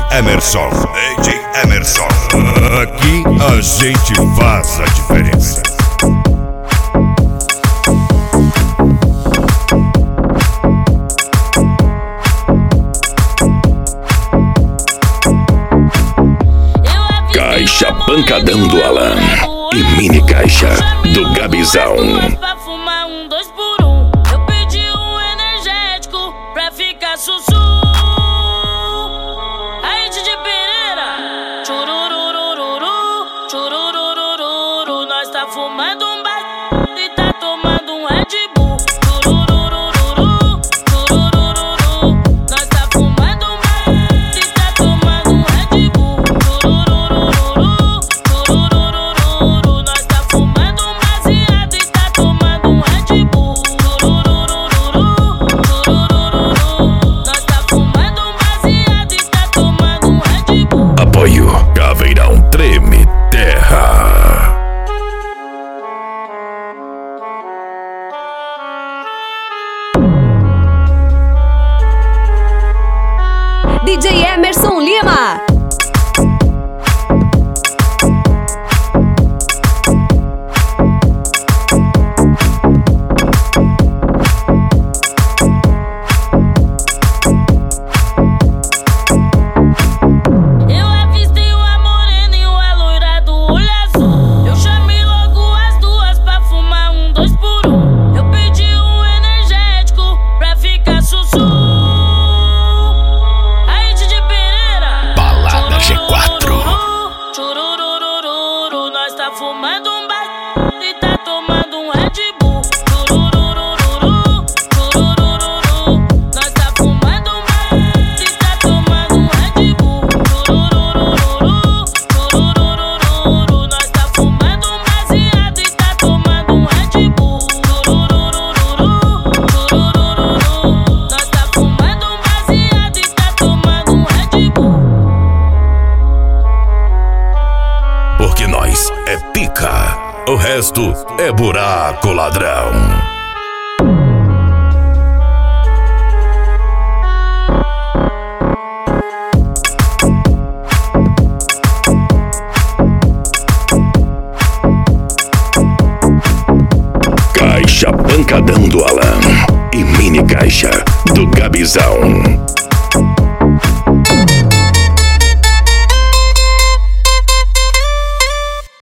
Emerson. DJ Emerson. Aqui a gente faz a diferença. Caixa pancadão do Alan e mini caixa do Gabizão. Pra fumar 2 por 1. Eu pedi energético pra ficar sussu. Aí DJ Pereira, churururururu, churururururu. Nós tá fumando baseado e tá tomando Red Bull. Churururururu, chururururu. Nós tá fumando baseado e tá tomando Red Bull. Churururururu, chururururu. Nós tá fumando baseado e tá tomando Red Bull. Churururururu, chururururu. Nós tá fumando baseado e tá tomando Red Bull. Apoio Caveirão Treme Terra. DJ Emerson Lima. Eu avistei uma morena e uma loira do olho azul. Eu chamei logo as duas pra fumar 2 por 1. Eu pedi energético pra ficar sussu. Aí DJ Pereira, Balada G4. churururururu. Nós tá fumando baseado e tá tomando Red Bull. Churururururu, chururururu. Nós tá fumando baseado e tá tomando Red Bull. Churururururu, chururururu. Nós tá fumando baseado e tá tomando Red Bull. Churururururu, chururururu. Nós tá fumando baseado e tá tomando Red Bull. Porque nós é pica, o resto é buraco, ladrão. Caixa pancadão do Alan e mini caixa do Gabizão.